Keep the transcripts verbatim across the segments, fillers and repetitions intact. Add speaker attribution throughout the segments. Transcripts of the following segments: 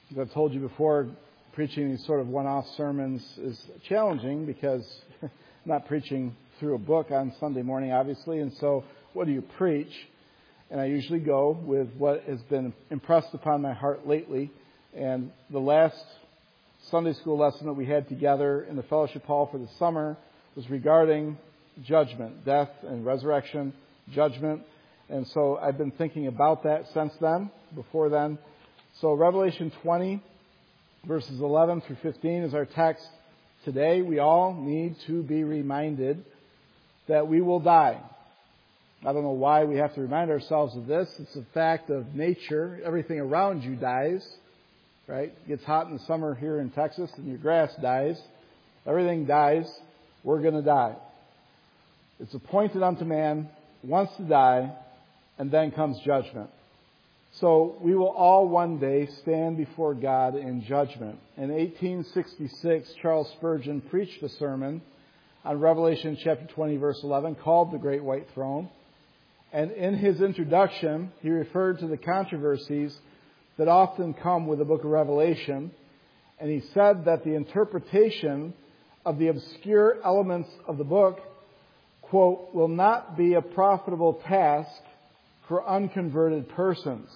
Speaker 1: As I've told you before, preaching these sort of one-off sermons is challenging because I'm not preaching through a book on Sunday morning, obviously. And so what do you preach? And I usually go with what has been impressed upon my heart lately. And the last Sunday school lesson that we had together in the fellowship hall for the summer was regarding judgment, death and resurrection, judgment. And so I've been thinking about that since then, before then. So Revelation twenty, verses eleven through fifteen is our text today. We all need to be reminded that we will die. I don't know why we have to remind ourselves of this. It's a fact of nature. Everything around you dies, right? It gets hot in the summer here in Texas and your grass dies. Everything dies. We're going to die. It's appointed unto man once to die, and then comes judgment. So we will all one day stand before God in judgment. In eighteen sixty-six, Charles Spurgeon preached a sermon on Revelation chapter twenty, verse eleven, called The Great White Throne. And in his introduction, he referred to the controversies that often come with the book of Revelation. And he said that the interpretation of the obscure elements of the book, quote, will not be a profitable task for unconverted persons.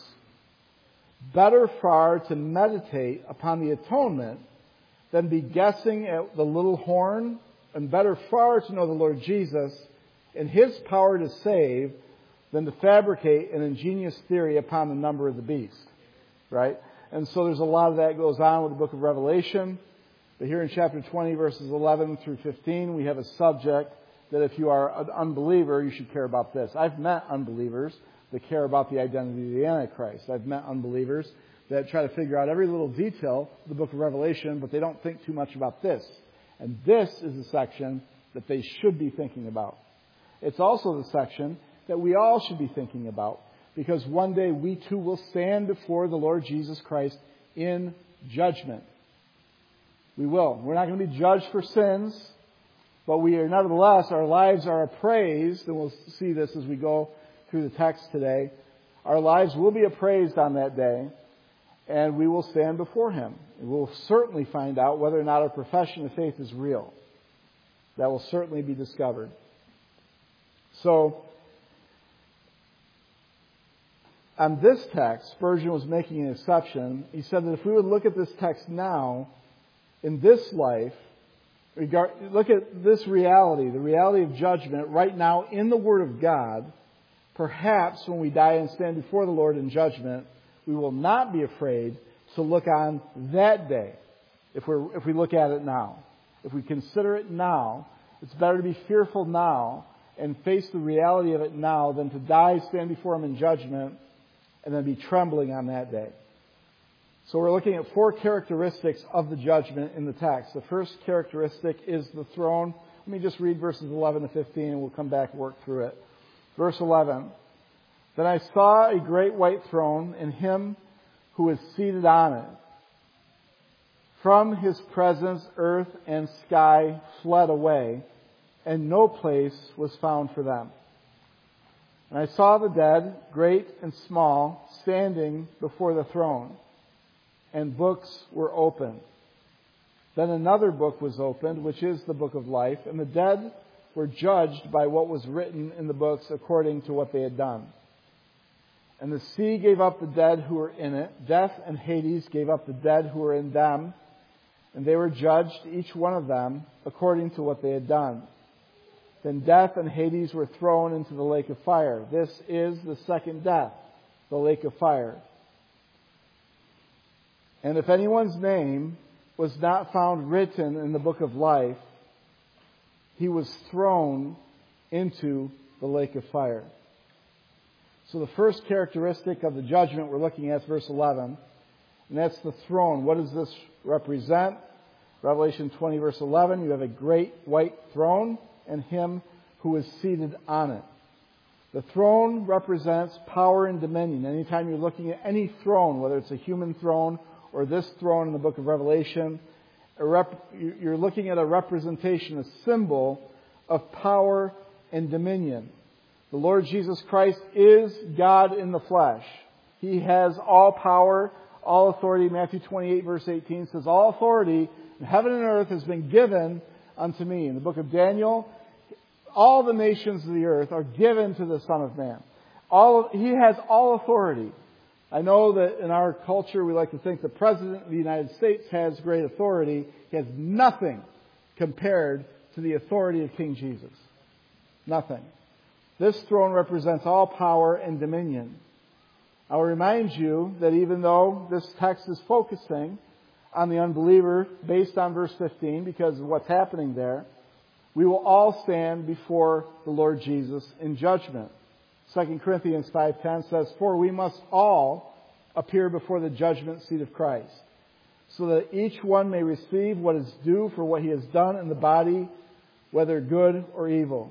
Speaker 1: Better far to meditate upon the atonement than be guessing at the little horn, and better far to know the Lord Jesus and His power to save than to fabricate an ingenious theory upon the number of the beast. Right? And so there's a lot of that goes on with the book of Revelation. But here in chapter twenty, verses eleven through fifteen, we have a subject that if you are an unbeliever, you should care about this. I've met unbelievers that care about the identity of the Antichrist. I've met unbelievers that try to figure out every little detail of the book of Revelation, but they don't think too much about this. And this is the section that they should be thinking about. It's also the section that we all should be thinking about, because one day we too will stand before the Lord Jesus Christ in judgment. We will. We're not going to be judged for sins, but we are nevertheless, our lives are appraised, and we'll see this as we go through the text today. Our lives will be appraised on that day, and we will stand before Him. And we'll certainly find out whether or not our profession of faith is real. That will certainly be discovered. So, on this text, Spurgeon was making an exception. He said that if we would look at this text now, in this life, regard, look at this reality, the reality of judgment right now in the Word of God, perhaps when we die and stand before the Lord in judgment, we will not be afraid to look on that day if we if we look at it now. If we consider it now, it's better to be fearful now and face the reality of it now than to die, stand before Him in judgment, and then be trembling on that day. So we're looking at four characteristics of the judgment in the text. The first characteristic is the throne. Let me just read verses eleven to fifteen and we'll come back and work through it. Verse eleven. Then I saw a great white throne and Him who is seated on it. From His presence earth and sky fled away, and no place was found for them. And I saw the dead, great and small, standing before the throne, and books were opened. Then another book was opened, which is the book of life, and the dead were judged by what was written in the books according to what they had done. And the sea gave up the dead who were in it. Death and Hades gave up the dead who were in them. And they were judged, each one of them, according to what they had done. Then death and Hades were thrown into the lake of fire. This is the second death, the lake of fire. And if anyone's name was not found written in the book of life, he was thrown into the lake of fire. So the first characteristic of the judgment we're looking at is verse eleven, and that's the throne. What does this represent? Revelation twenty, verse eleven, you have a great white throne and Him who is seated on it. The throne represents power and dominion. Anytime you're looking at any throne, whether it's a human throne or this throne in the book of Revelation, a rep- you're looking at a representation, a symbol of power and dominion. The Lord Jesus Christ is God in the flesh. He has all power, all authority, Matthew twenty-eight verse eighteen says, all authority in heaven and earth has been given unto me. In the book of Daniel, all the nations of the earth are given to the Son of Man. All of, he has all authority. I know that in our culture we like to think the President of the United States has great authority. He has nothing compared to the authority of King Jesus. Nothing. This throne represents all power and dominion. I'll remind you that even though this text is focusing on the unbeliever based on verse fifteen because of what's happening there, we will all stand before the Lord Jesus in judgment. Second Corinthians five ten says, for we must all appear before the judgment seat of Christ, so that each one may receive what is due for what he has done in the body, whether good or evil.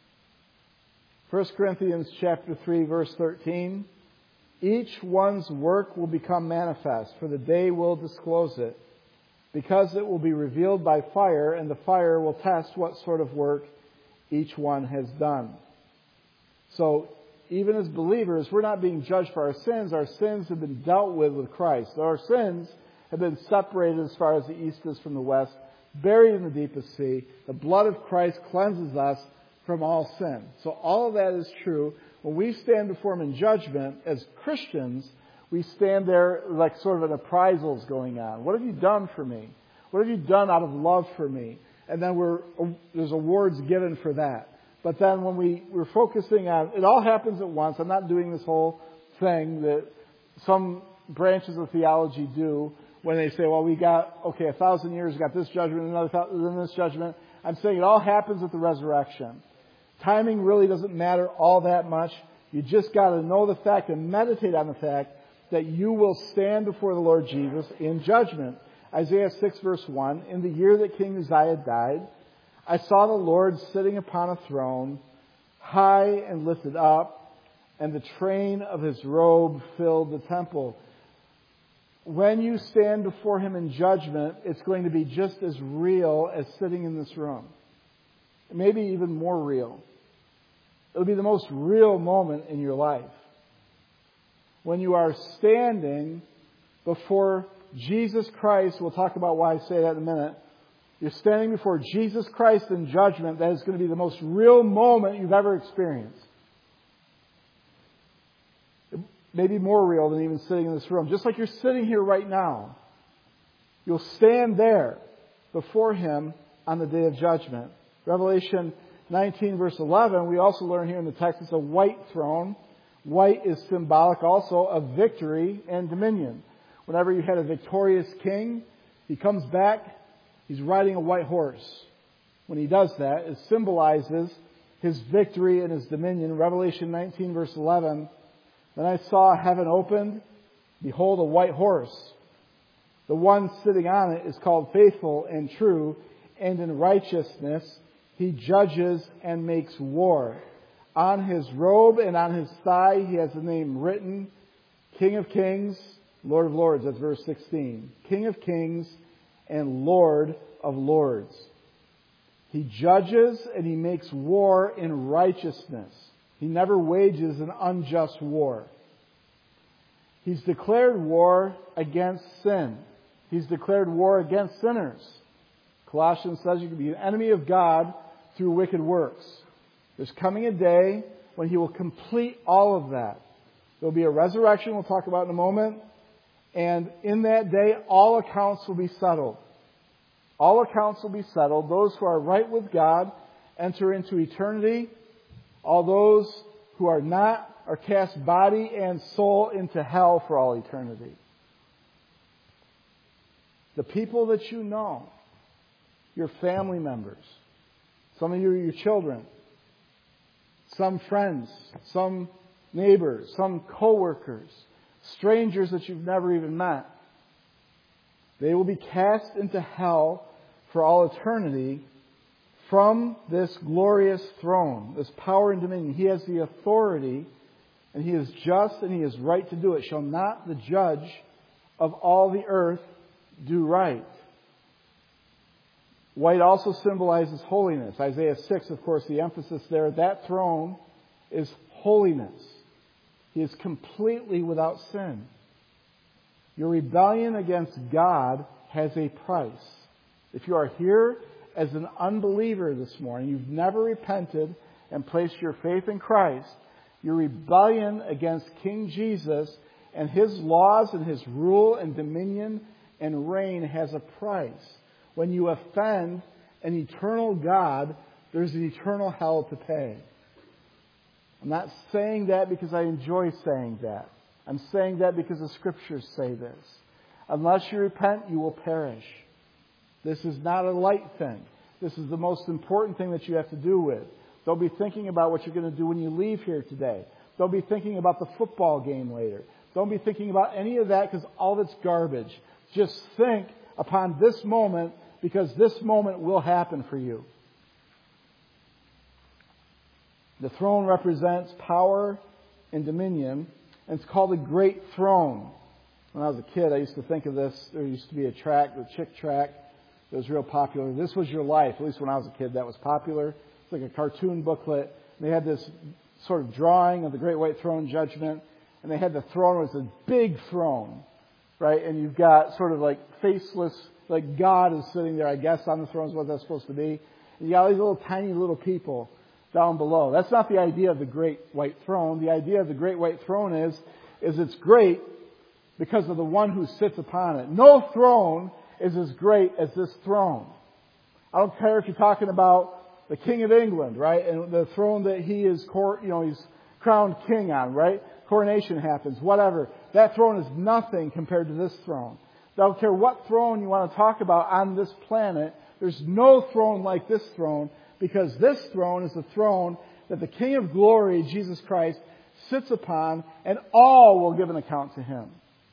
Speaker 1: First Corinthians chapter three, verse thirteen, each one's work will become manifest, for the day will disclose it, because it will be revealed by fire, and the fire will test what sort of work each one has done. So, even as believers, we're not being judged for our sins. Our sins have been dealt with with Christ. Our sins have been separated as far as the east is from the west, buried in the deepest sea. The blood of Christ cleanses us from all sin. So all of that is true. When we stand before Him in judgment, as Christians, we stand there like sort of an appraisal is going on. What have you done for me? What have you done out of love for me? And then we're, there's awards given for that. But then when we, we're focusing on, it all happens at once. I'm not doing this whole thing that some branches of theology do when they say, well, we got, okay, a thousand years, we got this judgment, another thousand, then this judgment. I'm saying it all happens at the resurrection. Timing really doesn't matter all that much. You just got to know the fact and meditate on the fact that you will stand before the Lord Jesus in judgment. Isaiah six verse one, in the year that King Uzziah died, I saw the Lord sitting upon a throne, high and lifted up, and the train of His robe filled the temple. When you stand before Him in judgment, it's going to be just as real as sitting in this room. Maybe even more real. It'll be the most real moment in your life. When you are standing before Jesus Christ, we'll talk about why I say that in a minute. You're standing before Jesus Christ in judgment. That is going to be the most real moment you've ever experienced. Maybe more real than even sitting in this room. Just like you're sitting here right now. You'll stand there before Him on the day of judgment. Revelation nineteen verse eleven, we also learn here in the text, it's a white throne. White is symbolic also of victory and dominion. Whenever you had a victorious king, he comes back, he's riding a white horse. When he does that, it symbolizes his victory and his dominion. Revelation nineteen verse eleven, then I saw heaven opened, behold a white horse. The one sitting on it is called Faithful and True, and in righteousness He judges and makes war. On His robe and on His thigh He has the name written, King of Kings, Lord of Lords. That's verse sixteen. King of Kings and Lord of Lords. He judges and He makes war in righteousness. He never wages an unjust war. He's declared war against sin. He's declared war against sinners. Colossians says you can be an enemy of God through wicked works. There's coming a day when He will complete all of that. There'll be a resurrection we'll talk about in a moment. And in that day, all accounts will be settled. All accounts will be settled. Those who are right with God enter into eternity. All those who are not are cast body and soul into hell for all eternity. The people that you know, your family members, some of you are your children, some friends, some neighbors, some co-workers, strangers that you've never even met. They will be cast into hell for all eternity from this glorious throne, this power and dominion. He has the authority, and He is just and He is right to do it. Shall not the judge of all the earth do right? White also symbolizes holiness. Isaiah six, of course, the emphasis there, that throne is holiness. He is completely without sin. Your rebellion against God has a price. If you are here as an unbeliever this morning, you've never repented and placed your faith in Christ, your rebellion against King Jesus and His laws and His rule and dominion and reign has a price. When you offend an eternal God, there's an eternal hell to pay. I'm not saying that because I enjoy saying that. I'm saying that because the Scriptures say this. Unless you repent, you will perish. This is not a light thing. This is the most important thing that you have to do with. Don't be thinking about what you're going to do when you leave here today. Don't be thinking about the football game later. Don't be thinking about any of that because all that's garbage. Just think upon this moment because this moment will happen for you. The throne represents power and dominion, and it's called a great throne. When I was a kid, I used to think of this. There used to be a track, the Chick track, that was real popular. This was your life. At least when I was a kid, that was popular. It's like a cartoon booklet. They had this sort of drawing of the Great White Throne Judgment, and they had the throne. It was a big throne, right? And you've got sort of like faceless, like God is sitting there, I guess, on the throne is what that's supposed to be. And you got all these little tiny little people down below. That's not the idea of the Great White Throne. The idea of the Great White Throne is, is it's great because of the one who sits upon it. No throne is as great as this throne. I don't care if you're talking about the King of England, right? And the throne that he is, you know, he's crowned king on, right? Coronation happens, whatever. That throne is nothing compared to this throne. I don't care what throne you want to talk about on this planet. There's no throne like this throne because this throne is the throne that the King of Glory, Jesus Christ, sits upon, and all will give an account to Him.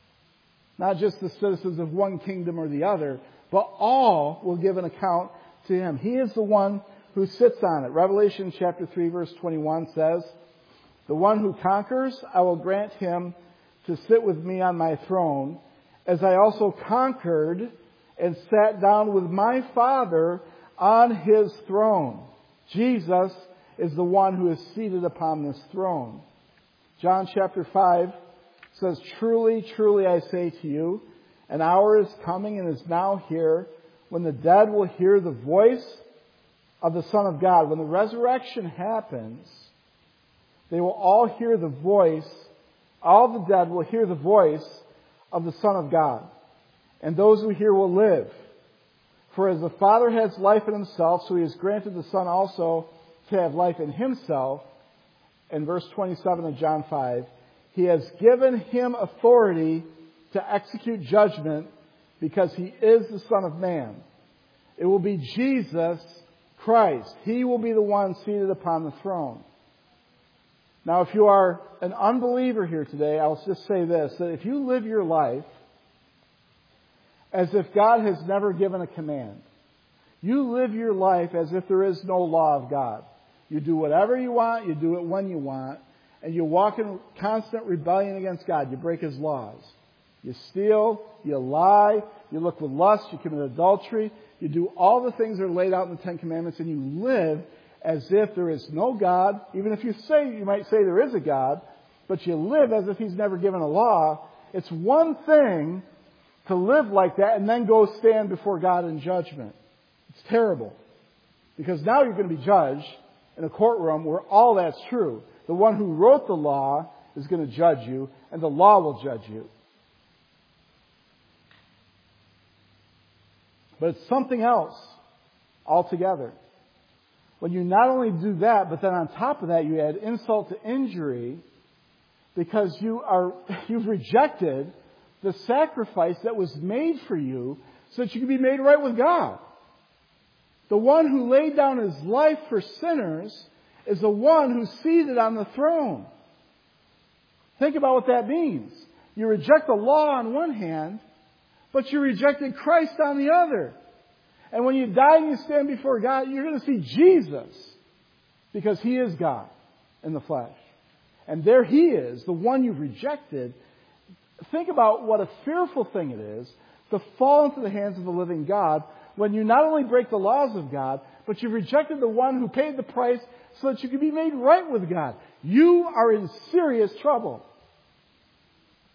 Speaker 1: Not just the citizens of one kingdom or the other, but all will give an account to Him. He is the one who sits on it. Revelation chapter three verse twenty-one says, "The one who conquers, I will grant him to sit with me on my throne, as I also conquered and sat down with my Father on His throne." Jesus is the one who is seated upon this throne. John chapter five says, "Truly, truly I say to you, an hour is coming and is now here when the dead will hear the voice of the Son of God." When the resurrection happens, they will all hear the voice, all the dead will hear the voice of the Son of God. And those who hear will live. For as the Father has life in Himself, so He has granted the Son also to have life in Himself. In verse twenty-seven of John five, He has given Him authority to execute judgment because He is the Son of Man. It will be Jesus Christ. He will be the one seated upon the throne. Now, if you are an unbeliever here today, I'll just say this, that if you live your life as if God has never given a command, you live your life as if there is no law of God. You do whatever you want, you do it when you want, and you walk in constant rebellion against God. You break His laws. You steal, you lie, you look with lust, you commit adultery, you do all the things that are laid out in the Ten Commandments, and you live as if there is no God. Even if you say, you might say there is a God, but you live as if He's never given a law. It's one thing to live like that and then go stand before God in judgment. It's terrible. Because now you're going to be judged in a courtroom where all that's true. The one who wrote the law is going to judge you, and the law will judge you. But it's something else altogether. When you not only do that, but then on top of that you add insult to injury because you are, you've rejected the sacrifice that was made for you so that you can be made right with God. The one who laid down His life for sinners is the one who's seated on the throne. Think about what that means. You reject the law on one hand, but you rejected Christ on the other. And when you die and you stand before God, you're going to see Jesus. Because He is God in the flesh. And there He is, the one you've rejected. Think about what a fearful thing it is to fall into the hands of the living God when you not only break the laws of God, but you've rejected the one who paid the price so that you can be made right with God. You are in serious trouble.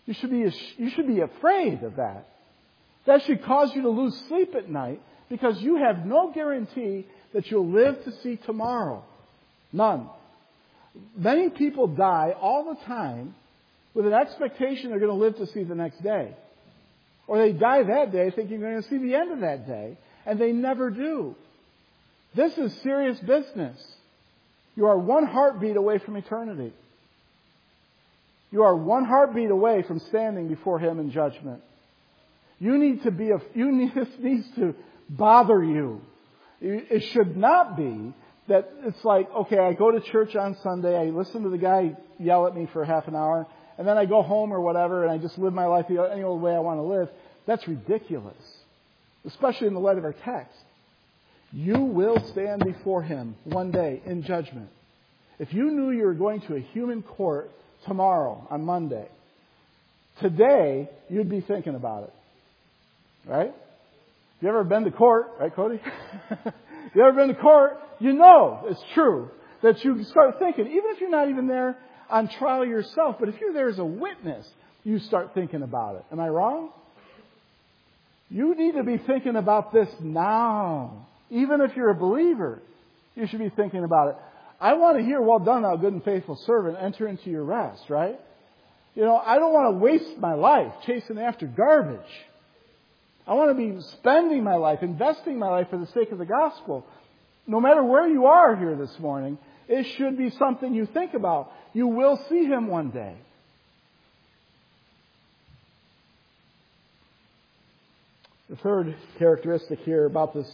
Speaker 1: You should be, you should be afraid of that. That should cause you to lose sleep at night because you have no guarantee that you'll live to see tomorrow. None. Many people die all the time with an expectation they're going to live to see the next day. Or they die that day thinking they're going to see the end of that day, and they never do. This is serious business. You are one heartbeat away from eternity. You are one heartbeat away from standing before Him in judgment. You need to be a, you need, this needs to bother you. It should not be that it's like, okay, I go to church on Sunday, I listen to the guy yell at me for half an hour, and then I go home or whatever, and I just live my life any old way I want to live. That's ridiculous, especially in the light of our text. You will stand before Him one day in judgment. If you knew you were going to a human court tomorrow, on Monday, today, you'd be thinking about it. Right? You ever been to court? Right, Cody? You ever been to court? You know it's true that you start thinking, even if you're not even there on trial yourself, but if you're there as a witness, you start thinking about it. Am I wrong? You need to be thinking about this now. Even if you're a believer, you should be thinking about it. I want to hear, well done, thou good and faithful servant, enter into your rest, right? You know, I don't want to waste my life chasing after garbage. I want to be spending my life, investing my life for the sake of the gospel. No matter where you are here this morning, it should be something you think about. You will see Him one day. The third characteristic here about this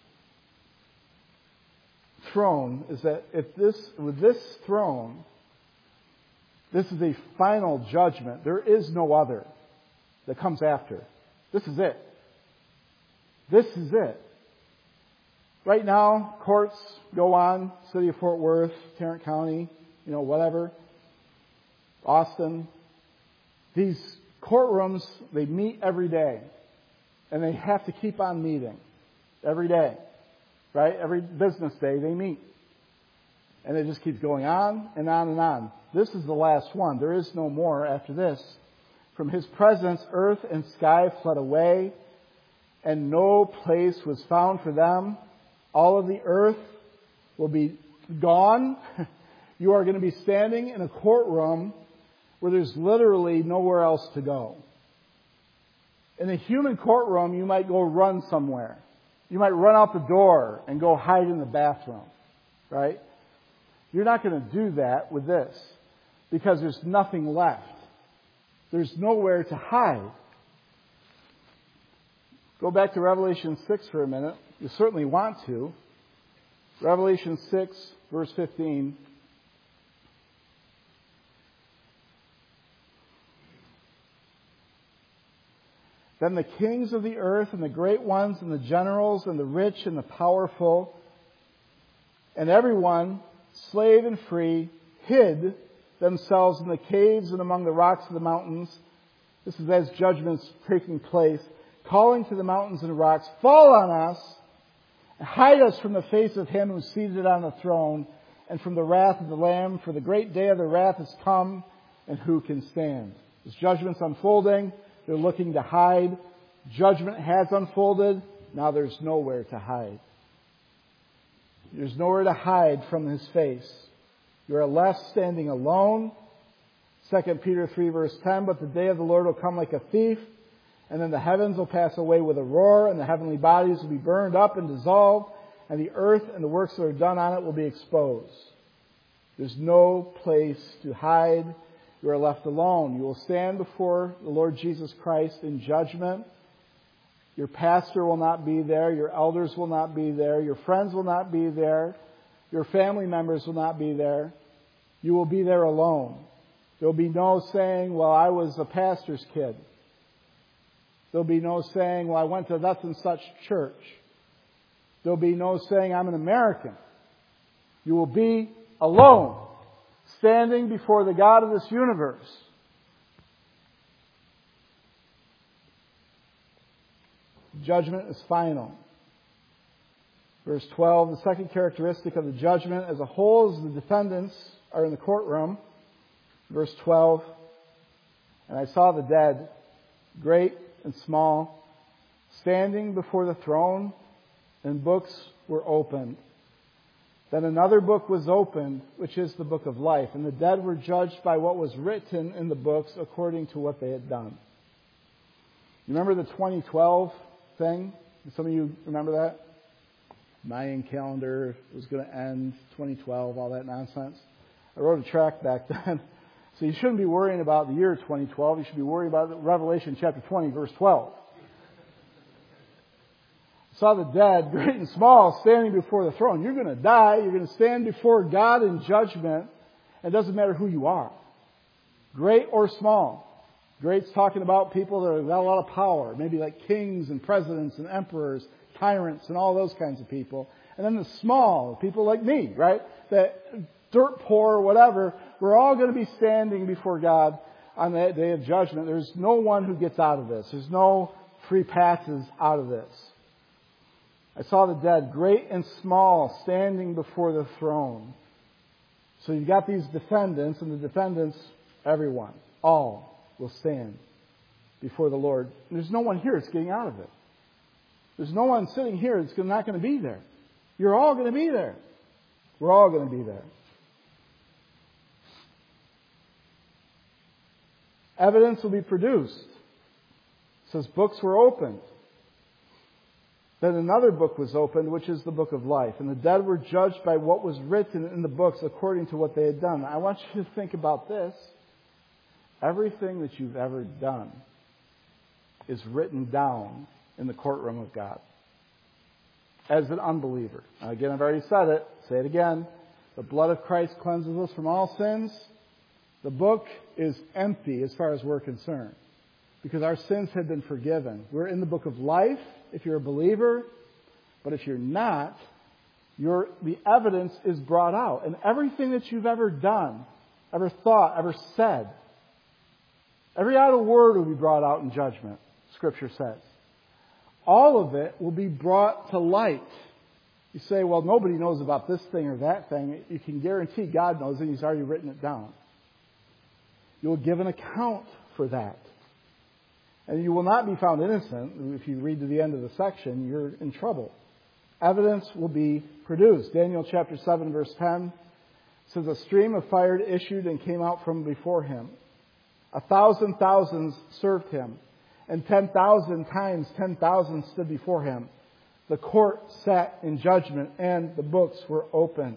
Speaker 1: throne is that if this, with this throne, this is a final judgment. There is no other that comes after. This is it. This is it. Right now, courts go on, City of Fort Worth, Tarrant County, you know, whatever, Austin. These courtrooms, they meet every day. And they have to keep on meeting every day. Right? Every business day they meet. And it just keeps going on and on and on. This is the last one. There is no more after this. From His presence, earth and sky fled away, and no place was found for them. All of the earth will be gone. You are going to be standing in a courtroom where there's literally nowhere else to go. In a human courtroom, you might go run somewhere. You might run out the door and go hide in the bathroom. Right? You're not going to do that with this because there's nothing left. There's nowhere to hide. Go back to Revelation six for a minute. You certainly want to. Revelation six, verse fifteen. Then the kings of the earth and the great ones and the generals and the rich and the powerful and everyone, slave and free, hid themselves in the caves and among the rocks of the mountains. This is as judgment's taking place. Calling to the mountains and rocks, fall on us, and hide us from the face of Him who's seated on the throne, and from the wrath of the Lamb, for the great day of the wrath has come, and who can stand? As judgment's unfolding, they're looking to hide. Judgment has unfolded, now there's nowhere to hide. There's nowhere to hide from His face. You are left standing alone. Second Peter three verse ten, but the day of the Lord will come like a thief, and then the heavens will pass away with a roar, and the heavenly bodies will be burned up and dissolved, and the earth and the works that are done on it will be exposed. There's no place to hide. You are left alone. You will stand before the Lord Jesus Christ in judgment. Your pastor will not be there. Your elders will not be there. Your friends will not be there. Your family members will not be there. You will be there alone. There will be no saying, well, I was a pastor's kid. There'll be no saying, well, I went to such and such church. There'll be no saying, I'm an American. You will be alone, standing before the God of this universe. Judgment is final. Verse twelve, the second characteristic of the judgment as a whole is the defendants are in the courtroom. Verse twelve, And I saw the dead, great and small, standing before the throne, and books were opened. Then another book was opened, which is the book of life, and the dead were judged by what was written in the books according to what they had done. You remember the twenty twelve thing? Some of you remember that? Mayan calendar was going to end, twenty twelve, all that nonsense. I wrote a tract back then. So you shouldn't be worrying about the year twenty twelve. You should be worrying about Revelation chapter twenty, verse twelve. I saw the dead, great and small, standing before the throne. You're going to die. You're going to stand before God in judgment. It doesn't matter who you are, great or small. Great's talking about people that have got a lot of power, maybe like kings and presidents and emperors, tyrants and all those kinds of people. And then the small, people like me, right? That dirt poor or whatever, we're all going to be standing before God on that day of judgment. There's no one who gets out of this. There's no free passes out of this. I saw the dead, great and small, standing before the throne. So you've got these defendants, and the defendants, everyone, all will stand before the Lord. And there's no one here that's getting out of it. There's no one sitting here that's not going to be there. You're all going to be there. We're all going to be there. Evidence will be produced. It says books were opened. Then another book was opened, which is the book of life. And the dead were judged by what was written in the books according to what they had done. I want you to think about this. Everything that you've ever done is written down in the courtroom of God. As an unbeliever. Now again, I've already said it. Say it again. The blood of Christ cleanses us from all sins. The book is empty as far as we're concerned. Because our sins have been forgiven. We're in the book of life if you're a believer. But if you're not, your, the evidence is brought out. And everything that you've ever done, ever thought, ever said, every idle word will be brought out in judgment, Scripture says. All of it will be brought to light. You say, well, nobody knows about this thing or that thing. You can guarantee God knows it. He's already written it down. You will give an account for that. And you will not be found innocent. If you read to the end of the section, you're in trouble. Evidence will be produced. Daniel chapter seven, verse ten says, a stream of fire issued and came out from before him. A thousand thousands served him, and ten thousand times ten thousand stood before him. The court sat in judgment, and the books were opened.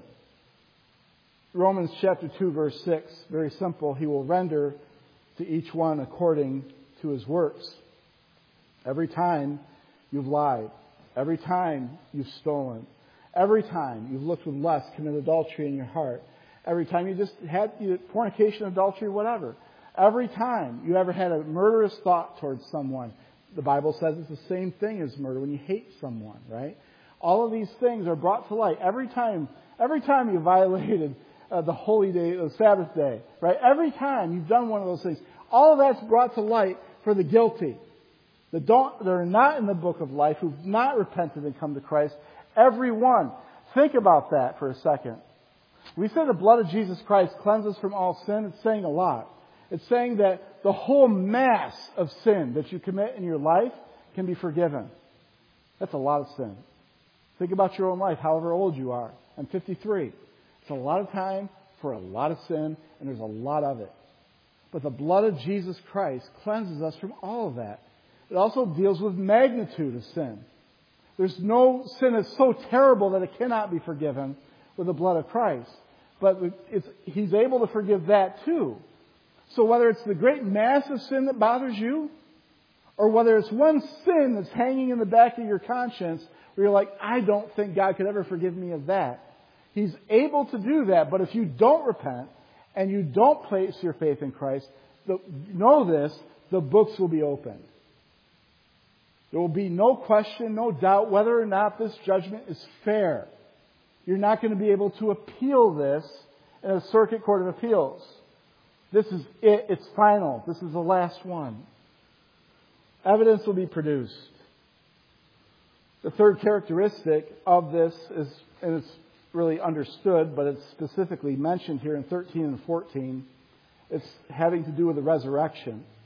Speaker 1: Romans chapter two, verse six, very simple. He will render to each one according to his works. Every time you've lied, every time you've stolen, every time you've looked with lust, committed adultery in your heart, every time you just had you, fornication, adultery, whatever. Every time you ever had a murderous thought towards someone, the Bible says it's the same thing as murder when you hate someone, right? All of these things are brought to light. Every time, every time you violated uh, the holy day, the Sabbath day, right? Every time you've done one of those things, all of that's brought to light for the guilty. That don't, that are not in the book of life, who've not repented and come to Christ. Every one. Think about that for a second. We say the blood of Jesus Christ cleanses from all sin. It's saying a lot. It's saying that the whole mass of sin that you commit in your life can be forgiven. That's a lot of sin. Think about your own life, however old you are. I'm fifty-three. It's a lot of time for a lot of sin, and there's a lot of it. But the blood of Jesus Christ cleanses us from all of that. It also deals with magnitude of sin. There's no sin that's so terrible that it cannot be forgiven with the blood of Christ. But it's, He's able to forgive that too. So whether it's the great mass of sin that bothers you, or whether it's one sin that's hanging in the back of your conscience where you're like, I don't think God could ever forgive me of that. He's able to do that, but if you don't repent and you don't place your faith in Christ, the, know this, the books will be opened. There will be no question, no doubt whether or not this judgment is fair. You're not going to be able to appeal this in a circuit court of appeals. This is it. It's final. This is the last one. Evidence will be produced. The third characteristic of this is, and it's really understood, but it's specifically mentioned here in thirteen and fourteen. It's having to do with the resurrection.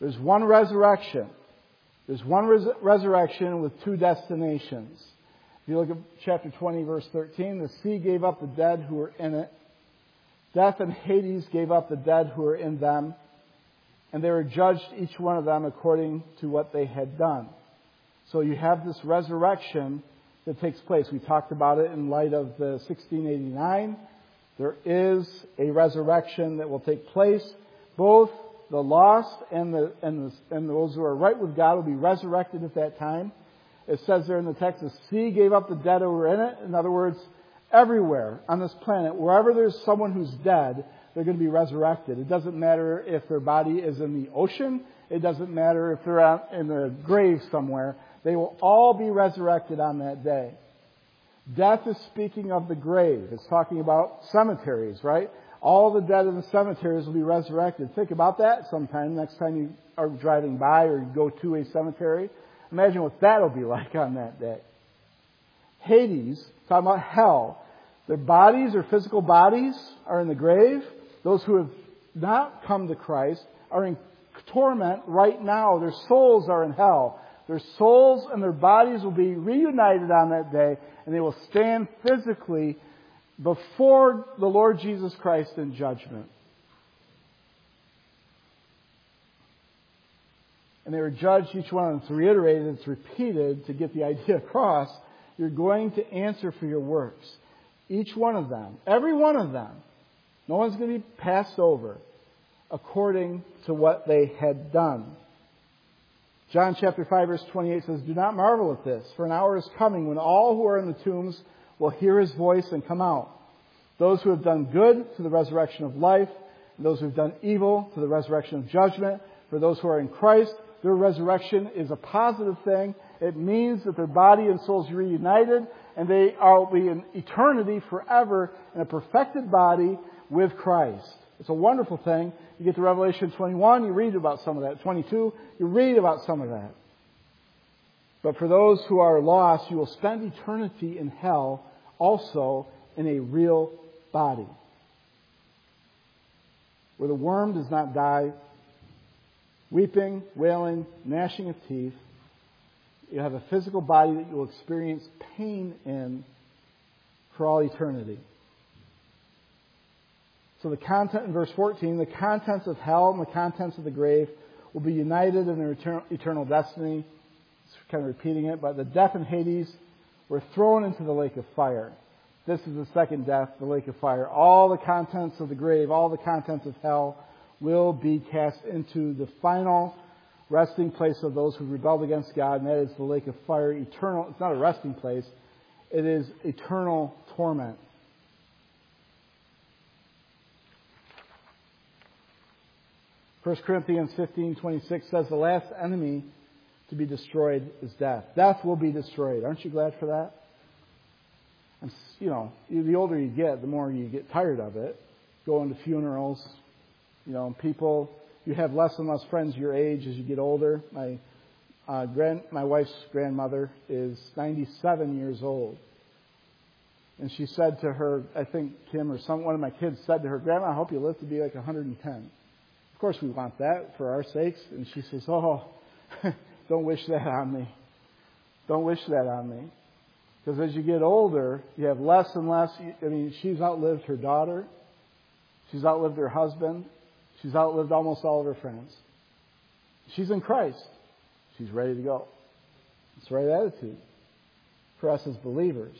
Speaker 1: There's one resurrection. There's one res- resurrection with two destinations. If you look at chapter twenty, verse thirteen, the sea gave up the dead who were in it. Death and Hades gave up the dead who were in them. And they were judged, each one of them, according to what they had done. So you have this resurrection that takes place. We talked about it in light of the sixteen eighty-nine. There is a resurrection that will take place. Both the lost and the, and the and those who are right with God will be resurrected at that time. It says there in the text, the sea gave up the dead who were in it. In other words, everywhere on this planet, wherever there's someone who's dead, they're going to be resurrected. It doesn't matter if their body is in the ocean. It doesn't matter if they're out in the grave somewhere. They will all be resurrected on that day. Death is speaking of the grave. It's talking about cemeteries, right? All the dead in the cemeteries will be resurrected. Think about that sometime next time you are driving by or you go to a cemetery. Imagine what that'll be like on that day. Hades, talking about hell. Their bodies, their physical bodies, are in the grave. Those who have not come to Christ are in torment right now. Their souls are in hell. Their souls and their bodies will be reunited on that day, and they will stand physically before the Lord Jesus Christ in judgment. And they were judged, each one of them. It's reiterated, it's repeated to get the idea across. You're going to answer for your works. Each one of them, every one of them, no one's going to be passed over according to what they had done. John chapter five verse twenty-eight says, "Do not marvel at this, for an hour is coming when all who are in the tombs will hear His voice and come out. Those who have done good to the resurrection of life, and those who have done evil to the resurrection of judgment. For those who are in Christ, their resurrection is a positive thing. It means that their body and souls are reunited, and they will be in eternity forever in a perfected body with Christ." It's a wonderful thing. You get to Revelation twenty-one, you read about some of that. twenty-two, you read about some of that. But for those who are lost, you will spend eternity in hell, also in a real body, where the worm does not die, weeping, wailing, gnashing of teeth. You have a physical body that you will experience pain in for all eternity. So the content in verse fourteen, the contents of hell and the contents of the grave will be united in their eternal, eternal destiny. It's kind of repeating it, but the death and Hades were thrown into the lake of fire. This is the second death, the lake of fire. All the contents of the grave, all the contents of hell will be cast into the final resting place of those who rebelled against God, and that is the lake of fire, eternal. It's not a resting place. It is eternal torment. First Corinthians fifteen twenty-six says the last enemy to be destroyed is death. Death will be destroyed. Aren't you glad for that? And, you know, the older you get, the more you get tired of it. Going to funerals, you know, people, you have less and less friends your age as you get older. My uh, grand, my wife's grandmother is ninety-seven years old. And she said to her, I think Kim or some one of my kids said to her, "Grandma, I hope you live to be like one hundred ten. Of course we want that for our sakes. And she says, "Oh, don't wish that on me. Don't wish that on me." Because as you get older, you have less and less. I mean, she's outlived her daughter. She's outlived her husband. She's outlived almost all of her friends. She's in Christ. She's ready to go. It's the right attitude for us as believers.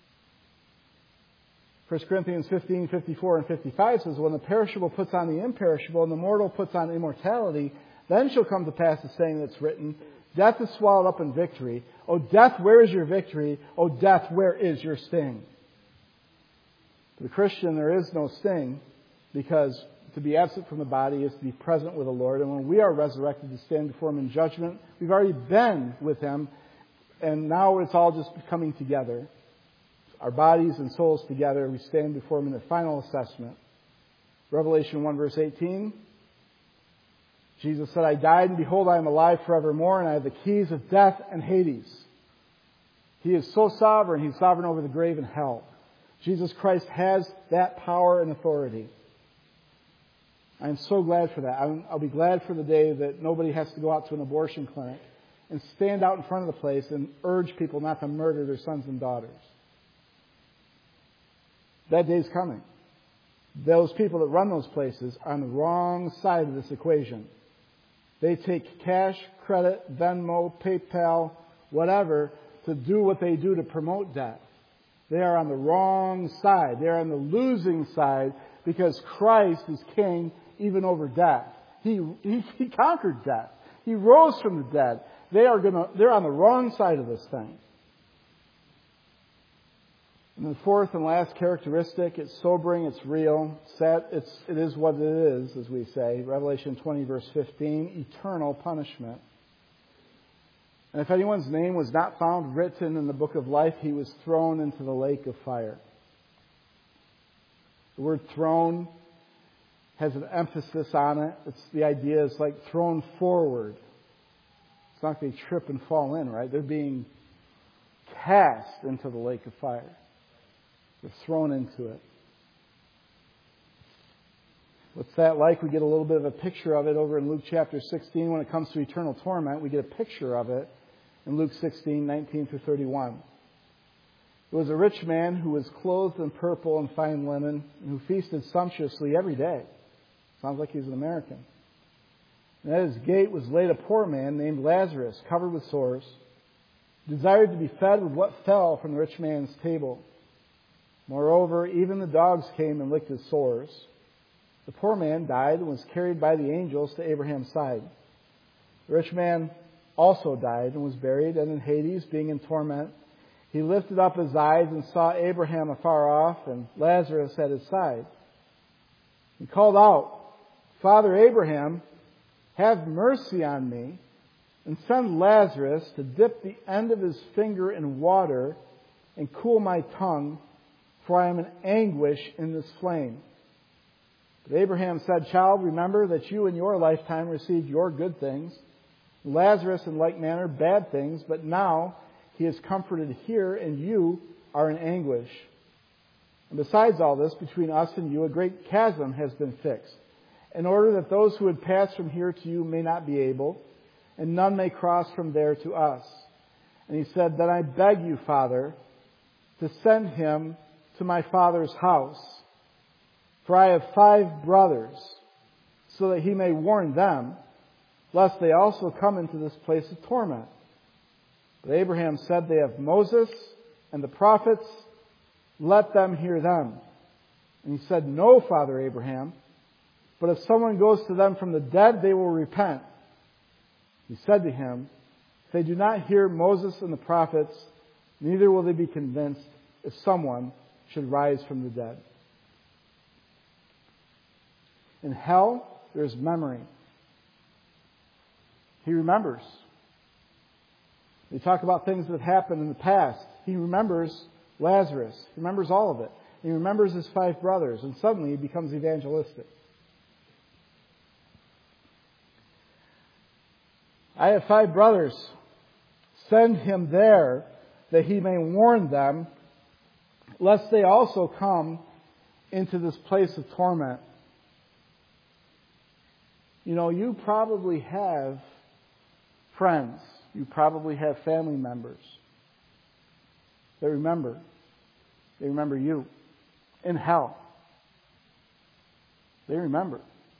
Speaker 1: First Corinthians fifteen, fifty-four, and fifty-five says, "When the perishable puts on the imperishable and the mortal puts on immortality, then shall come to pass the saying that's written, death is swallowed up in victory. O death, where is your victory? O death, where is your sting?" For the Christian, there is no sting, because to be absent from the body is to be present with the Lord. And when we are resurrected to stand before Him in judgment, we've already been with Him, and now it's all just coming together. Our bodies and souls together, we stand before Him in the final assessment. Revelation one verse eighteen, Jesus said, "I died, and behold, I am alive forevermore, and I have the keys of death and Hades." He is so sovereign, He's sovereign over the grave and hell. Jesus Christ has that power and authority. I'm so glad for that. I'm, I'll be glad for the day that nobody has to go out to an abortion clinic and stand out in front of the place and urge people not to murder their sons and daughters. That day's coming. Those people that run those places are on the wrong side of this equation. They take cash, credit, Venmo, PayPal, whatever, to do what they do to promote death. They are on the wrong side. They are on the losing side because Christ is king even over death. He, he, he conquered death. He rose from the dead. They are gonna, they're on the wrong side of this thing. And the fourth and last characteristic, it's sobering, it's real, sad, it's, it is what it is, as we say. Revelation twenty, verse fifteen, eternal punishment. And if anyone's name was not found written in the book of life, he was thrown into the lake of fire. The word thrown has an emphasis on it. It's the idea is like thrown forward. It's not like they trip and fall in, right? They're being cast into the lake of fire. They're thrown into it. What's that like? We get a little bit of a picture of it over in Luke chapter sixteen. When it comes to eternal torment, we get a picture of it in Luke sixteen, nineteen through thirty-one. It was a rich man who was clothed in purple and fine linen and who feasted sumptuously every day. Sounds like he was an American. And at his gate was laid a poor man named Lazarus, covered with sores, desired to be fed with what fell from the rich man's table. Moreover, even the dogs came and licked his sores. The poor man died and was carried by the angels to Abraham's side. The rich man also died and was buried, and in Hades, being in torment, he lifted up his eyes and saw Abraham afar off and Lazarus at his side. He called out, "Father Abraham, have mercy on me, and send Lazarus to dip the end of his finger in water and cool my tongue, for I am in anguish in this flame." But Abraham said, "Child, remember that you in your lifetime received your good things, Lazarus in like manner bad things, but now he is comforted here, and you are in anguish. And besides all this, between us and you a great chasm has been fixed, in order that those who would pass from here to you may not be able, and none may cross from there to us." And he said, "Then I beg you, Father, to send him to my father's house, for I have five brothers, so that he may warn them, lest they also come into this place of torment." But Abraham said, "They have Moses and the prophets, let them hear them." And he said, "No, Father Abraham, but if someone goes to them from the dead, they will repent." He said to him, "If they do not hear Moses and the prophets, neither will they be convinced if someone should rise from the dead." In hell, there is memory. He remembers. They talk about things that happened in the past. He remembers Lazarus. He remembers all of it. He remembers his five brothers, and suddenly he becomes evangelistic. "I have five brothers. Send him there, that he may warn them, lest they also come into this place of torment." You know, you probably have friends. You probably have family members that remember. They remember you in hell. They remember.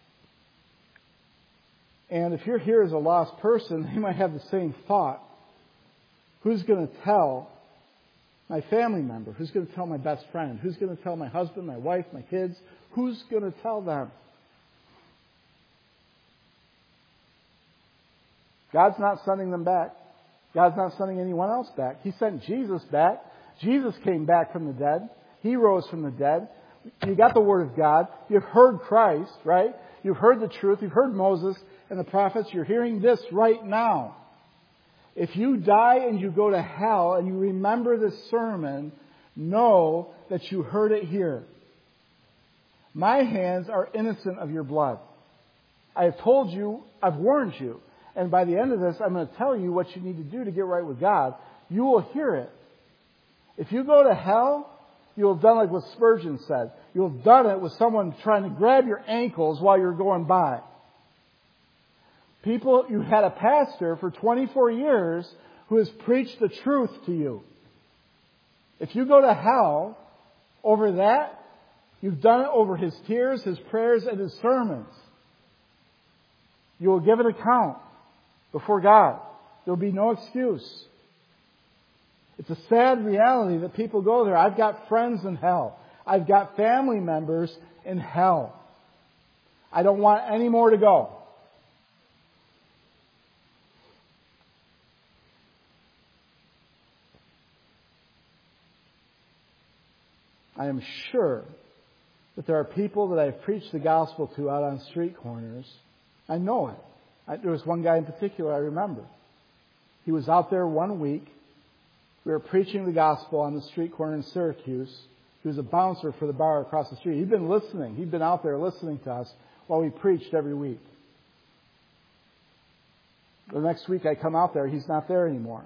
Speaker 1: And if you're here as a lost person, you might have the same thought. Who's going to tell my family member? Who's going to tell my best friend? Who's going to tell my husband, my wife, my kids? Who's going to tell them? God's not sending them back. God's not sending anyone else back. He sent Jesus back. Jesus came back from the dead. He rose from the dead. You got the Word of God. You've heard Christ, right? You've heard the truth. You've heard Moses and the prophets. You're hearing this right now. If you die and you go to hell and you remember this sermon, know that you heard it here. My hands are innocent of your blood. I have told you, I've warned you. And by the end of this, I'm going to tell you what you need to do to get right with God. You will hear it. If you go to hell You'll have done like what Spurgeon said. You'll have done it with someone trying to grab your ankles while you're going by. People, you had a pastor for twenty-four years who has preached the truth to you. If you go to hell over that, you've done it over his tears, his prayers, and his sermons. You will give an account before God. There will be no excuse. It's a sad reality that people go there. I've got friends in hell. I've got family members in hell. I don't want any more to go. I am sure that there are people that I've preached the gospel to out on street corners. I know it. I, there was one guy in particular I remember. He was out there one week. We were preaching the gospel on the street corner in Syracuse. He was a bouncer for the bar across the street. He'd been listening. He'd been out there listening to us while we preached every week. The next week I come out there, he's not there anymore.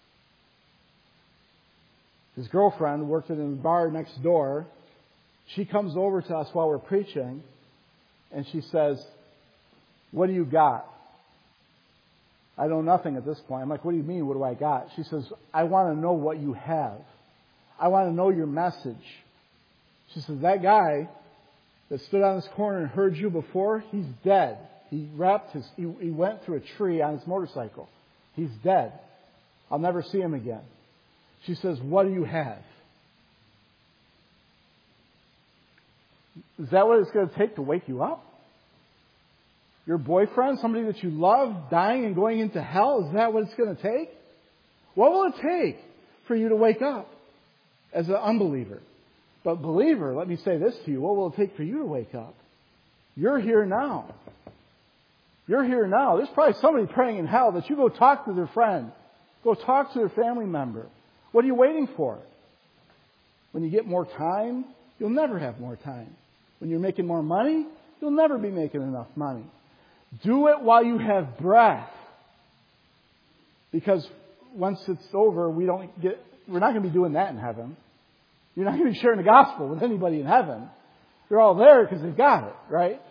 Speaker 1: His girlfriend worked in the bar next door. She comes over to us while we're preaching, and she says, "What do you got?" I know nothing at this point. I'm like, "What do you mean, what do I got?" She says, "I want to know what you have. I want to know your message." She says, "That guy that stood on this corner and heard you before, he's dead. He wrapped his, he, he went through a tree on his motorcycle. He's dead. I'll never see him again." She says, "What do you have?" Is that what it's going to take to wake you up? Your boyfriend, somebody that you love, dying and going into hell? Is that what it's going to take? What will it take for you to wake up as an unbeliever? But believer, let me say this to you. What will it take for you to wake up? You're here now. You're here now. There's probably somebody praying in hell that you go talk to their friend. Go talk to their family member. What are you waiting for? When you get more time, you'll never have more time. When you're making more money, you'll never be making enough money. Do it while you have breath. Because once it's over, we don't get, we're not going to be doing that in heaven. You're not going to be sharing the gospel with anybody in heaven. They're all there because they've got it, right?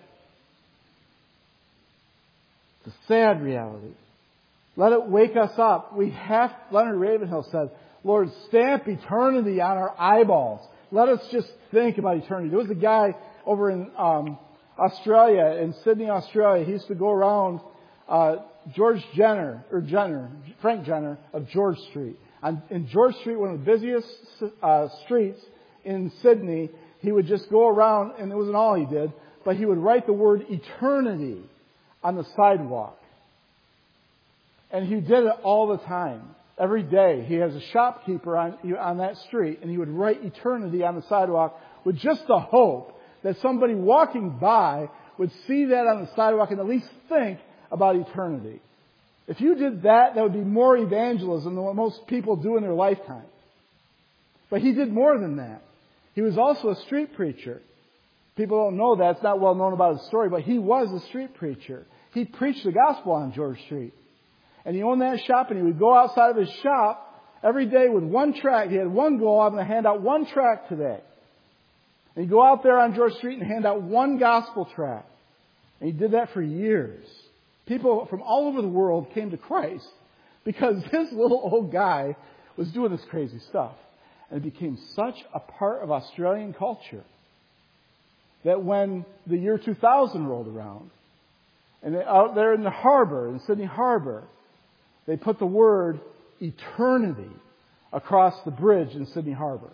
Speaker 1: It's a sad reality. Let it wake us up. We have, Leonard Ravenhill said, "Lord, stamp eternity on our eyeballs. Let us just think about eternity." There was a guy over in um, Australia, in Sydney, Australia. He used to go around uh, George Jenner, or Jenner, Frank Jenner of George Street. On, in George Street, one of the busiest uh, streets in Sydney, he would just go around, and it wasn't all he did, but he would write the word eternity on the sidewalk. And he did it all the time. Every day, he has a shopkeeper on, on that street, and he would write eternity on the sidewalk with just the hope that somebody walking by would see that on the sidewalk and at least think about eternity. If you did that, that would be more evangelism than what most people do in their lifetime. But he did more than that. He was also a street preacher. People don't know that. It's not well known about his story, but he was a street preacher. He preached the gospel on George Street. And he owned that shop, and he would go outside of his shop every day with one tract. He had one goal: I'm going to hand out one tract today. And he'd go out there on George Street and hand out one gospel tract. And he did that for years. People from all over the world came to Christ because this little old guy was doing this crazy stuff. And it became such a part of Australian culture that when the year two thousand rolled around, and out there in the harbor, in Sydney Harbor, they put the word eternity across the bridge in Sydney Harbor.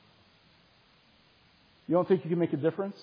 Speaker 1: You don't think you can make a difference?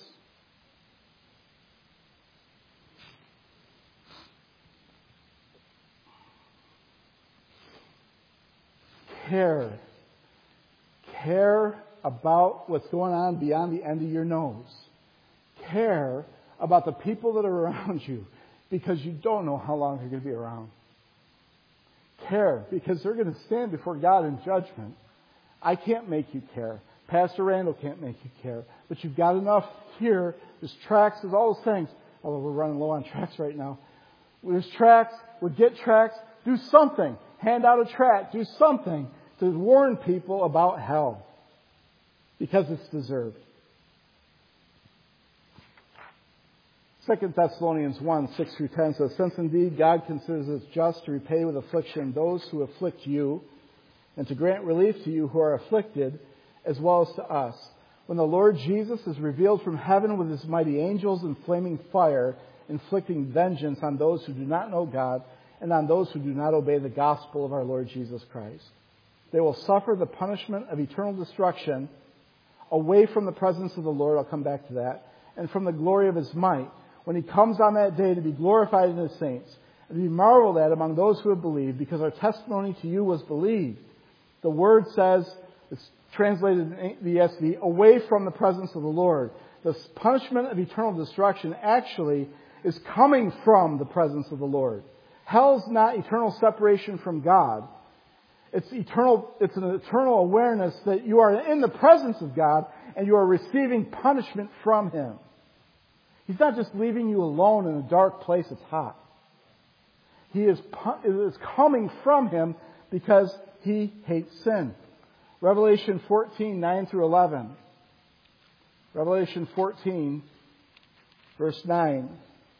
Speaker 1: Care. Care about what's going on beyond the end of your nose. Care about the people that are around you because you don't know how long they're going to be around. Care because they're going to stand before God in judgment. I can't make you care. Pastor Randall can't make you care. But you've got enough here. There's tracts, there's all those things. Although we're running low on tracts right now. There's tracts. We'll get tracts. Do something. Hand out a tract. Do something to warn people about hell. because it's deserved. Second Thessalonians one, six through ten says, since indeed God considers it just to repay with affliction those who afflict you, and to grant relief to you who are afflicted, as well as to us, when the Lord Jesus is revealed from heaven with his mighty angels in flaming fire, inflicting vengeance on those who do not know God and on those who do not obey the gospel of our Lord Jesus Christ. They will suffer the punishment of eternal destruction away from the presence of the Lord, I'll come back to that, and from the glory of his might, when he comes on that day to be glorified in his saints, and to be marveled at among those who have believed, because our testimony to you was believed. The word says, it's translated in the E S V, away from the presence of the Lord. The punishment of eternal destruction actually is coming from the presence of the Lord. Hell's not eternal separation from God. It's eternal, it's an eternal awareness that you are in the presence of God and you are receiving punishment from him. He's not just leaving you alone in a dark place that's hot. He is, it is coming from him because he hates sin. Revelation fourteen, nine through eleven. Revelation fourteen, verse nine.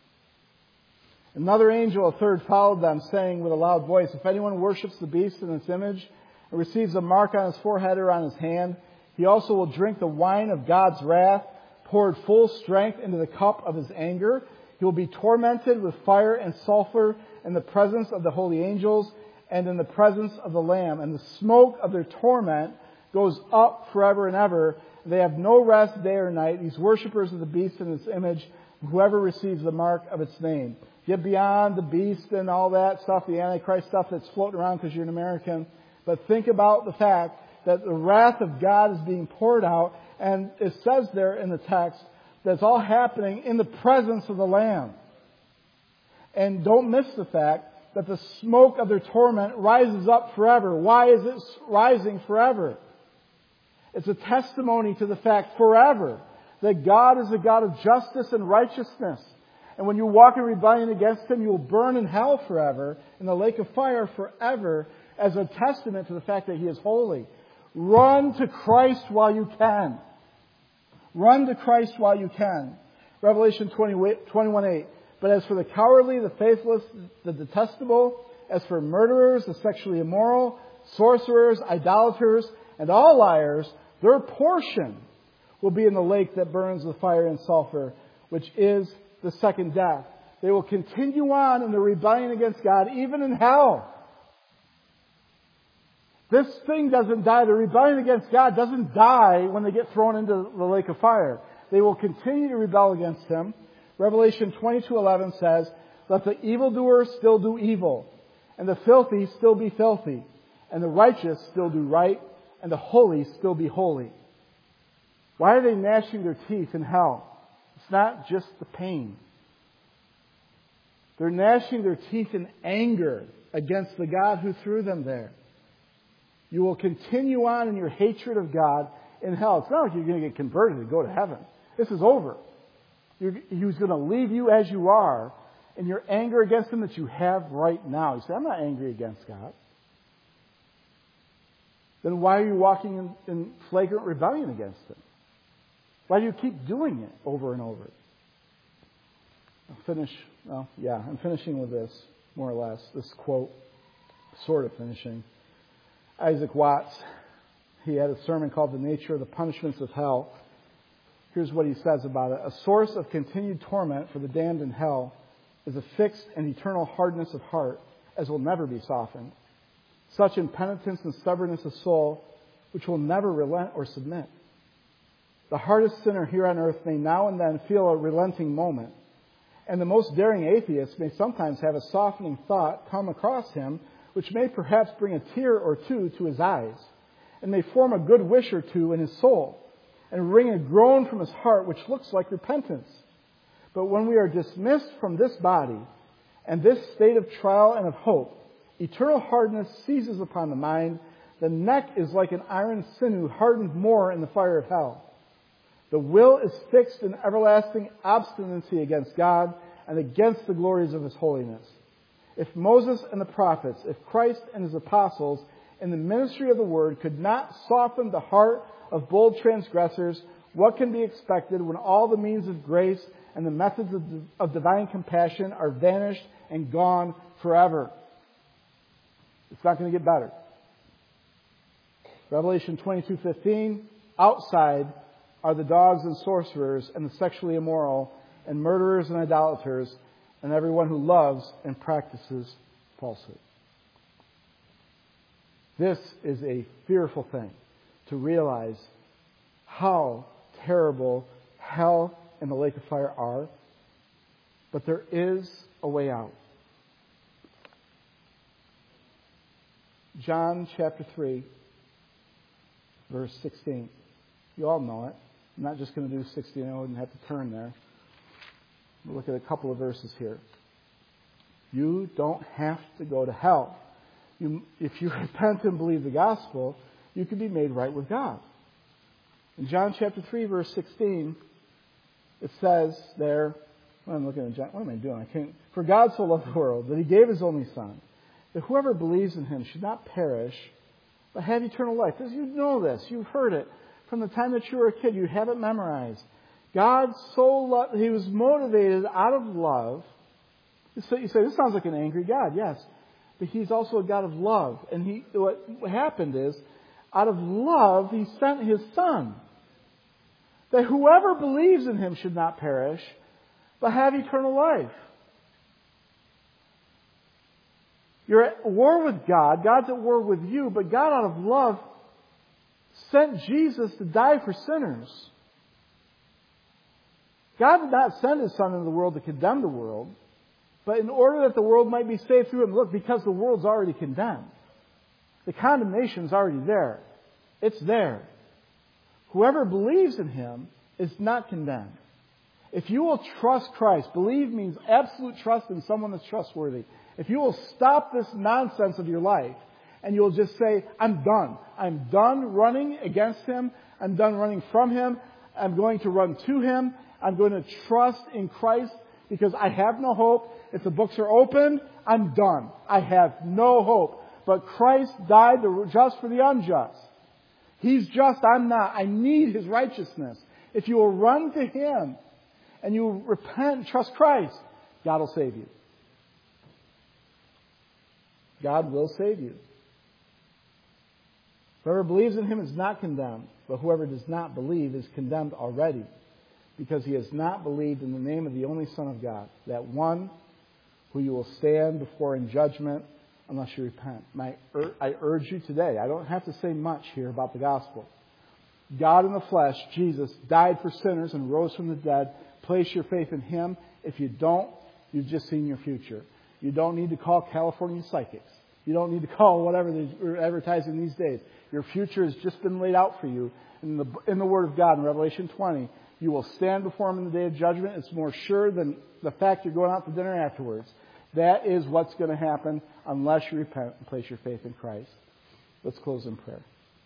Speaker 1: Another angel, a third, followed them, saying with a loud voice, if anyone worships the beast in its image and receives a mark on his forehead or on his hand, he also will drink the wine of God's wrath, poured full strength into the cup of his anger. He will be tormented with fire and sulfur in the presence of the holy angels and in the presence of the Lamb. And the smoke of their torment goes up forever and ever. They have no rest day or night, these worshippers of the beast in its image, whoever receives the mark of its name. Get beyond the beast and all that stuff, the Antichrist stuff that's floating around because you're an American. But think about the fact that the wrath of God is being poured out. And it says there in the text that it's all happening in the presence of the Lamb. And don't miss the fact that the smoke of their torment rises up forever. Why is it rising forever? It's a testimony to the fact forever that God is a God of justice and righteousness. And when you walk in rebellion against him, you will burn in hell forever, in the lake of fire forever, as a testament to the fact that he is holy. Run to Christ while you can. Run to Christ while you can. Revelation twenty-one eight. But as for the cowardly, the faithless, the detestable, as for murderers, the sexually immoral, sorcerers, idolaters, and all liars, their portion will be in the lake that burns with fire and sulfur, which is the second death. They will continue on in the rebellion against God, even in hell. This thing doesn't die. The rebellion against God doesn't die when they get thrown into the lake of fire. They will continue to rebel against him. Revelation twenty-two eleven says, let the evildoer still do evil, and the filthy still be filthy, and the righteous still do right, and the holy still be holy. Why are they gnashing their teeth in hell? It's not just the pain. They're gnashing their teeth in anger against the God who threw them there. You will continue on in your hatred of God in hell. It's not like you're going to get converted and go to heaven. This is over. You're, he's going to leave you as you are in your anger against him that you have right now. You say, I'm not angry against God. Then why are you walking in, in flagrant rebellion against him? Why do you keep doing it over and over? I'll finish, well, yeah, I'm finishing with this, more or less, this quote, sort of finishing. Isaac Watts, he had a sermon called The Nature of the Punishments of Hell. Here's what he says about it. A source of continued torment for the damned in hell is a fixed and eternal hardness of heart, as will never be softened. Such impenitence and stubbornness of soul, which will never relent or submit. The hardest sinner here on earth may now and then feel a relenting moment, and the most daring atheist may sometimes have a softening thought come across him, which may perhaps bring a tear or two to his eyes, and may form a good wish or two in his soul, and wring a groan from his heart which looks like repentance. But when we are dismissed from this body and this state of trial and of hope, eternal hardness seizes upon the mind. The neck is like an iron sinew hardened more in the fire of hell. The will is fixed in everlasting obstinacy against God and against the glories of his holiness. If Moses and the prophets, if Christ and his apostles in the ministry of the word could not soften the heart of bold transgressors, what can be expected when all the means of grace and the methods of, of divine compassion are vanished and gone forever? It's not going to get better. Revelation twenty-two fifteen, outside are the dogs and sorcerers and the sexually immoral and murderers and idolaters and everyone who loves and practices falsehood. This is a fearful thing, to realize how terrible hell and the lake of fire are. But there is a way out. John chapter three, verse sixteen. You all know it. I'm not just going to do sixteen. I wouldn't have to turn there. We'll look at a couple of verses here. You don't have to go to hell. You, if you repent and believe the gospel, you can be made right with God. In John chapter three, verse sixteen, it says there, well, I'm looking at John, what am I doing? I can't. For God so loved the world that He gave His only Son, that whoever believes in Him should not perish, but have eternal life. As you know this, you've heard it from the time that you were a kid. You have it memorized. God so loved, He was motivated out of love. So you say, this sounds like an angry God. Yes. But He's also a God of love. And he, what happened is, out of love, He sent His Son, that whoever believes in Him should not perish, but have eternal life. You're at war with God. God's at war with you. But God, out of love, sent Jesus to die for sinners. God did not send His Son into the world to condemn the world, but in order that the world might be saved through Him. Look, because the world's already condemned. The condemnation's already there. It's there. Whoever believes in Him is not condemned. If you will trust Christ, believe means absolute trust in someone that's trustworthy. If you will stop this nonsense of your life and you'll just say, I'm done. I'm done running against Him. I'm done running from Him. I'm going to run to Him. I'm going to trust in Christ because I have no hope. If the books are opened, I'm done. I have no hope. But Christ died the just for the unjust. He's just, I'm not. I need His righteousness. If you will run to Him and you will repent and trust Christ, God will save you. God will save you. Whoever believes in Him is not condemned, but whoever does not believe is condemned already, because he has not believed in the name of the only Son of God, that one who you will stand before in judgment unless you repent. My, I urge you today, I don't have to say much here about the gospel. God in the flesh, Jesus, died for sinners and rose from the dead. Place your faith in Him. If you don't, you've just seen your future. You don't need to call California psychics. You don't need to call whatever they're advertising these days. Your future has just been laid out for you in the, in the Word of God in Revelation twenty. You will stand before Him in the day of judgment. It's more sure than the fact you're going out to dinner afterwards. That is what's going to happen unless you repent and place your faith in Christ. Let's close in prayer.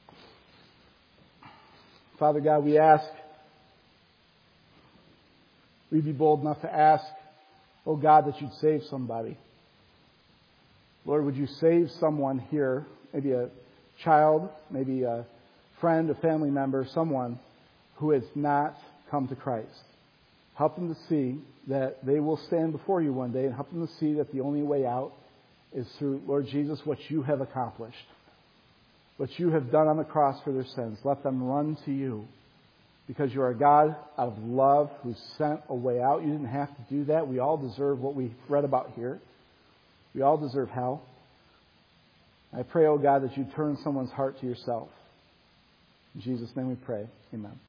Speaker 1: Father God, we ask, we be bold enough to ask, oh God, that You'd save somebody. Lord, would You save someone here, maybe a child, maybe a friend, a family member, someone who has not come to Christ. Help them to see that they will stand before You one day, and help them to see that the only way out is through, Lord Jesus, what You have accomplished, what You have done on the cross for their sins. Let them run to You, because You are a God out of love who sent a way out. You didn't have to do that. We all deserve what we read about here. We all deserve hell. I pray, oh God, that You turn someone's heart to Yourself. In Jesus' name we pray. Amen.